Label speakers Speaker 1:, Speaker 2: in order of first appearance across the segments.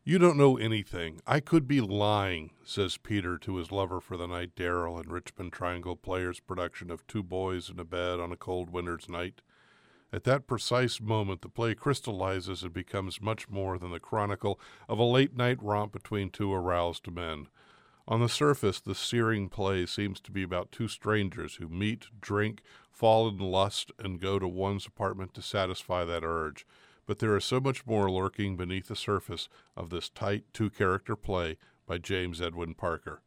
Speaker 1: "You don't know anything. I could be lying," says Peter to his lover for the night, Daryl, in Richmond Triangle Players' production of Two Boys in a Bed on a Cold Winter's Night. At that precise moment, the play crystallizes and becomes much more than the chronicle of a late-night romp between two aroused men. On the surface, the searing play seems to be about two strangers who meet, drink, fall in lust, and go to one's apartment to satisfy that urge. But there is so much more lurking beneath the surface of this tight two-character play by James Edwin Parker.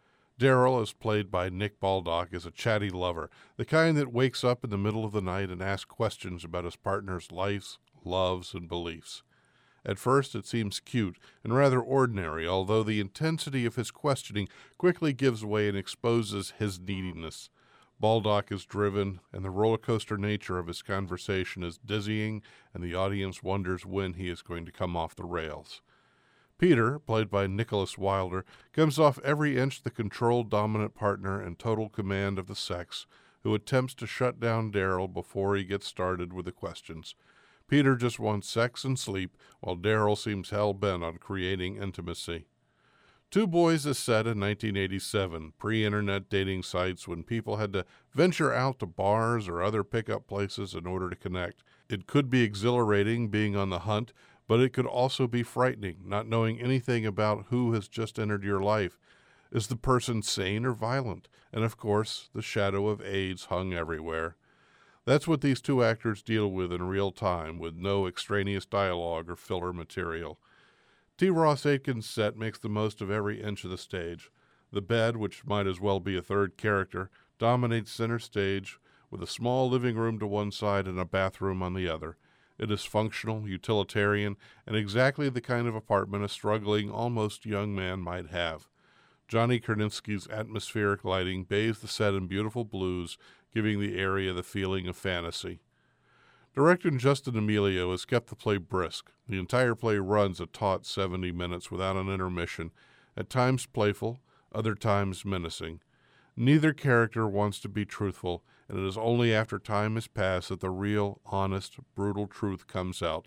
Speaker 1: Daryl, as played by Nick Baldock, is a chatty lover, the kind that wakes up in the middle of the night and asks questions about his partner's lives, loves, and beliefs. At first it seems cute and rather ordinary, although the intensity of his questioning quickly gives way and exposes his neediness. Baldock is driven, and the roller coaster nature of his conversation is dizzying, and the audience wonders when he is going to come off the rails. Peter, played by Nicholas Wilder, comes off every inch the controlled dominant partner and total command of the sex, who attempts to shut down Daryl before he gets started with the questions. Peter just wants sex and sleep, while Daryl seems hell-bent on creating intimacy. Two Boys is set in 1987, pre-internet dating sites when people had to venture out to bars or other pickup places in order to connect. It could be exhilarating being on the hunt, but it could also be frightening, not knowing anything about who has just entered your life. Is the person sane or violent? And of course, the shadow of AIDS hung everywhere. That's what these two actors deal with in real time, with no extraneous dialogue or filler material. T. Ross Aitken's set makes the most of every inch of the stage. The bed, which might as well be a third character, dominates center stage, with a small living room to one side and a bathroom on the other. It is functional, utilitarian, and exactly the kind of apartment a struggling, almost young man might have. Johnny Karnitsky's atmospheric lighting bathes the set in beautiful blues, giving the area the feeling of fantasy. Director Justin Emilio has kept the play brisk. The entire play runs a taut 70 minutes without an intermission, at times playful, other times menacing. Neither character wants to be truthful, and it is only after time has passed that the real, honest, brutal truth comes out.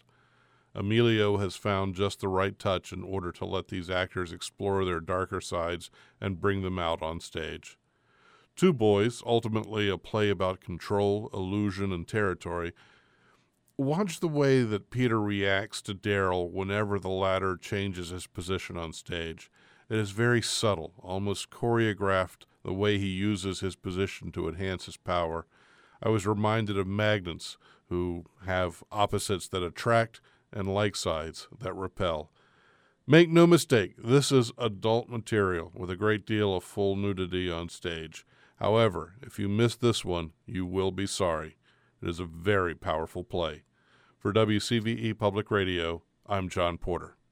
Speaker 1: Emilio has found just the right touch in order to let these actors explore their darker sides and bring them out on stage. Two Boys, ultimately a play about control, illusion, and territory. Watch the way that Peter reacts to Daryl whenever the latter changes his position on stage. It is very subtle, almost choreographed, the way he uses his position to enhance his power. I was reminded of magnets, who have opposites that attract and like sides that repel. Make no mistake, this is adult material with a great deal of full nudity on stage. However, if you miss this one, you will be sorry. It is a very powerful play. For WCVE Public Radio, I'm John Porter.